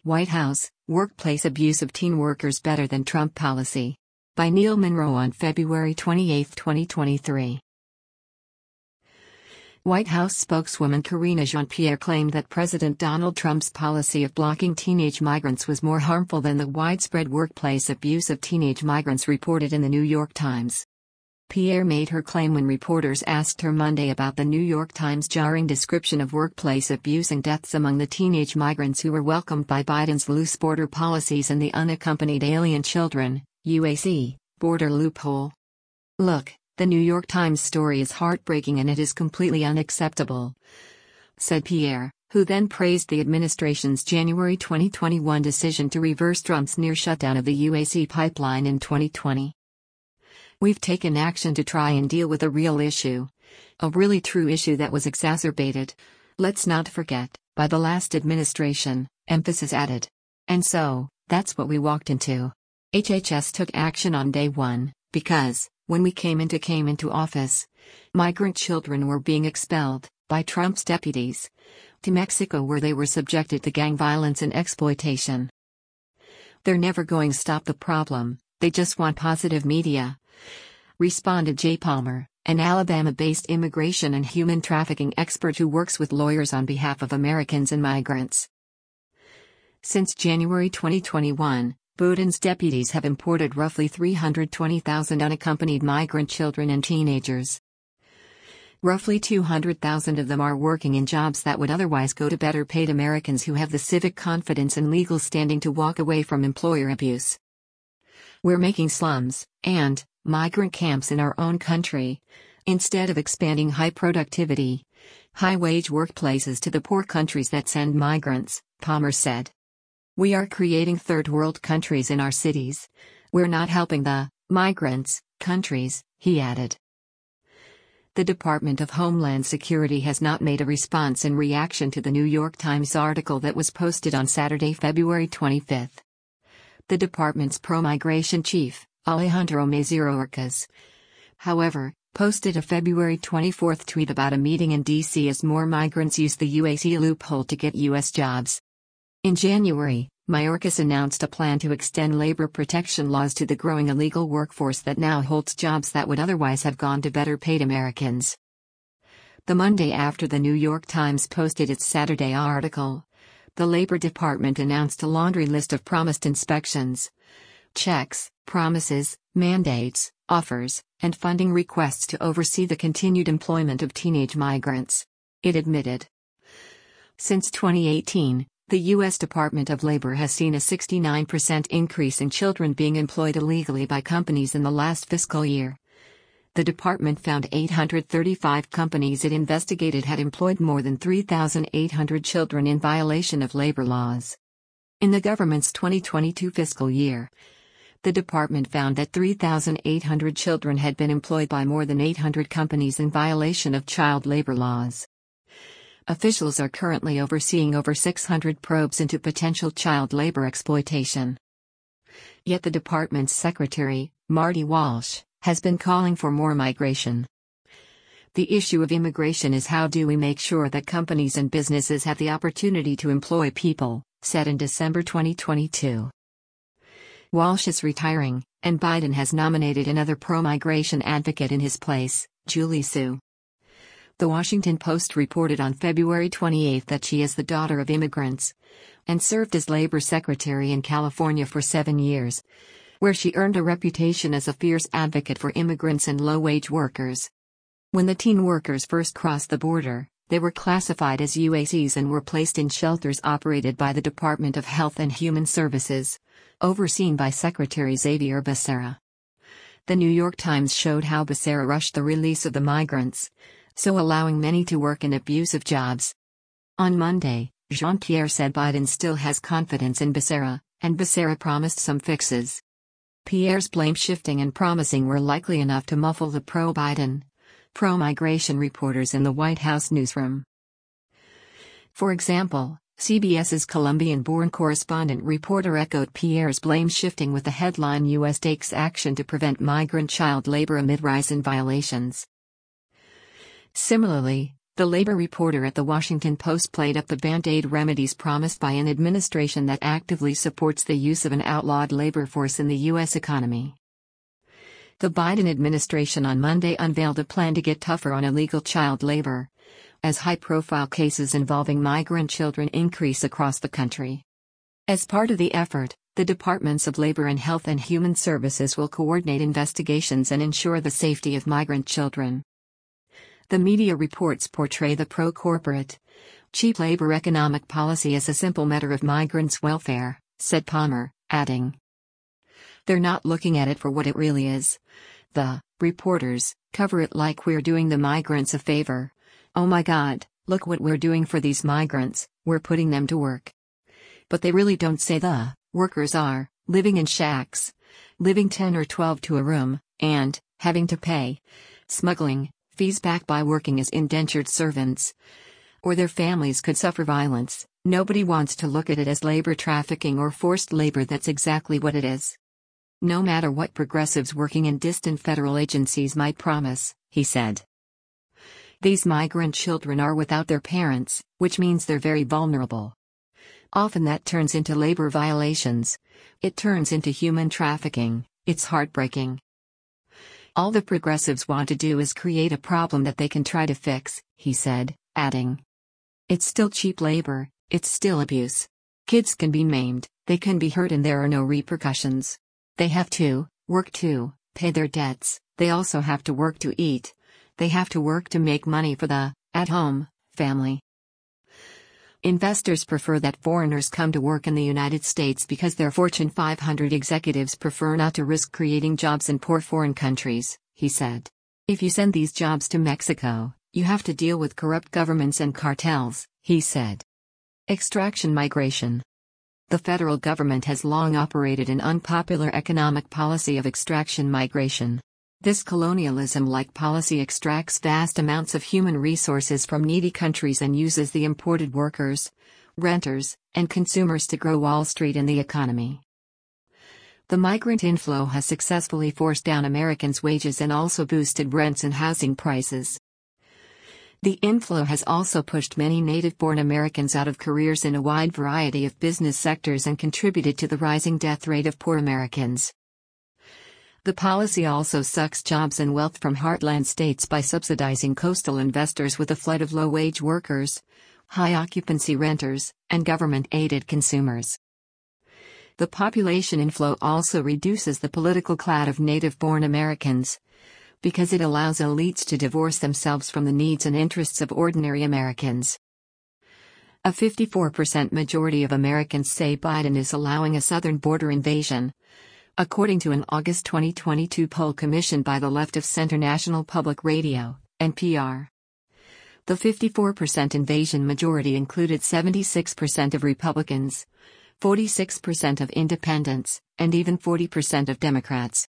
White House, Workplace Abuse of Teen Workers Better Than Trump Policy. By Neil Monroe on February 28, 2023. White House spokeswoman Karine Jean-Pierre claimed that President Donald Trump's policy of blocking teenage migrants was more harmful than the widespread workplace abuse of teenage migrants reported in the New York Times. Pierre made her claim when reporters asked her Monday about the New York Times' jarring description of workplace abuse and deaths among the teenage migrants who were welcomed by Biden's loose border policies and the Unaccompanied Alien Children (UAC) border loophole. "Look, the New York Times story is heartbreaking and it is completely unacceptable," said Pierre, who then praised the administration's January 2021 decision to reverse Trump's near shutdown of the UAC pipeline in 2020. "We've taken action to try and deal with a real issue. A really true issue that was exacerbated, let's not forget, by the last administration," emphasis added. "And so, that's what we walked into. HHS took action on day one, because, when we came into office, migrant children were being expelled, by Trump's deputies, to Mexico where they were subjected to gang violence and exploitation. They're never going to stop the problem, they just want positive media," responded Jay Palmer, an Alabama-based immigration and human trafficking expert who works with lawyers on behalf of Americans and migrants. Since January 2021, Biden's deputies have imported roughly 320,000 unaccompanied migrant children and teenagers. Roughly 200,000 of them are working in jobs that would otherwise go to better-paid Americans who have the civic confidence and legal standing to walk away from employer abuse. "We're making slums and migrant camps in our own country, instead of expanding high-productivity, high-wage workplaces to the poor countries that send migrants," Palmer said. "We are creating third-world countries in our cities. We're not helping the migrants countries," he added. The Department of Homeland Security has not made a response in reaction to the New York Times article that was posted on Saturday, February 25. The department's pro-migration chief, Alejandro Mayorkas, however, posted a February 24 tweet about a meeting in D.C. as more migrants use the UAC loophole to get U.S. jobs. In January, Mayorkas announced a plan to extend labor protection laws to the growing illegal workforce that now holds jobs that would otherwise have gone to better-paid Americans. The Monday after the New York Times posted its Saturday article, the Labor Department announced a laundry list of promised inspections, checks, promises, mandates, offers, and funding requests to oversee the continued employment of teenage migrants. It admitted. Since 2018, the U.S. Department of Labor has seen a 69% increase in children being employed illegally by companies in the last fiscal year. The department found 835 companies it investigated had employed more than 3,800 children in violation of labor laws. In the government's 2022 fiscal year, the department found that 3,800 children had been employed by more than 800 companies in violation of child labor laws. Officials are currently overseeing over 600 probes into potential child labor exploitation. Yet the department's secretary, Marty Walsh, has been calling for more migration. "The issue of immigration is how do we make sure that companies and businesses have the opportunity to employ people," said in December 2022. Walsh is retiring, and Biden has nominated another pro-migration advocate in his place, Julie Su. The Washington Post reported on February 28 that she is the daughter of immigrants, and served as labor secretary in California for 7 years, where she earned a reputation as a fierce advocate for immigrants and low-wage workers. When the teen workers first crossed the border, they were classified as UACs and were placed in shelters operated by the Department of Health and Human Services, overseen by Secretary Xavier Becerra. The New York Times showed how Becerra rushed the release of the migrants, so allowing many to work in abusive jobs. On Monday, Jean-Pierre said Biden still has confidence in Becerra, and Becerra promised some fixes. Pierre's blame shifting and promising were likely enough to muffle the pro-Biden, pro-migration reporters in the White House newsroom. For example, CBS's Colombian-born correspondent reporter echoed Pierre's blame shifting with the headline U.S. takes action to prevent migrant child labor amid rise in violations. Similarly, The labor reporter at the Washington Post played up the Band-Aid remedies promised by an administration that actively supports the use of an outlawed labor force in the U.S. economy. The Biden administration on Monday unveiled a plan to get tougher on illegal child labor, as high-profile cases involving migrant children increase across the country. As part of the effort, the Departments of Labor and Health and Human Services will coordinate investigations and ensure the safety of migrant children. The media reports portray the pro-corporate, cheap labor economic policy as a simple matter of migrants' welfare, said Palmer, adding, "They're not looking at it for what it really is. The reporters cover it like we're doing the migrants a favor. Oh my God, look what we're doing for these migrants, we're putting them to work." But they really don't say the workers are living in shacks, living 10 or 12 to a room, and having to pay smuggling fees back by working as indentured servants. Or their families could suffer violence. Nobody wants to look at it as labor trafficking or forced labor. That's exactly what it is. No matter what progressives working in distant federal agencies might promise, he said. These migrant children are without their parents, which means they're very vulnerable. Often that turns into labor violations. It turns into human trafficking. It's heartbreaking. All the progressives want to do is create a problem that they can try to fix, he said, adding, "It's still cheap labor, it's still abuse. Kids can be maimed, they can be hurt, and there are no repercussions. They have to work to pay their debts, they also have to work to eat. They have to work to make money for the at-home family." Investors prefer that foreigners come to work in the United States because their Fortune 500 executives prefer not to risk creating jobs in poor foreign countries, he said. "If you send these jobs to Mexico, you have to deal with corrupt governments and cartels," he said. Extraction migration. The federal government has long operated an unpopular economic policy of extraction migration. This colonialism-like policy extracts vast amounts of human resources from needy countries and uses the imported workers, renters, and consumers to grow Wall Street and the economy. The migrant inflow has successfully forced down Americans' wages and also boosted rents and housing prices. The inflow has also pushed many native-born Americans out of careers in a wide variety of business sectors and contributed to the rising death rate of poor Americans. The policy also sucks jobs and wealth from heartland states by subsidizing coastal investors with a flood of low-wage workers, high-occupancy renters, and government-aided consumers. The population inflow also reduces the political clout of native-born Americans, because it allows elites to divorce themselves from the needs and interests of ordinary Americans. A 54% majority of Americans say Biden is allowing a southern border invasion, according to an August 2022 poll commissioned by the Left of Center National Public Radio, NPR. The 54% invasion majority included 76% of Republicans, 46% of independents, and even 40% of Democrats.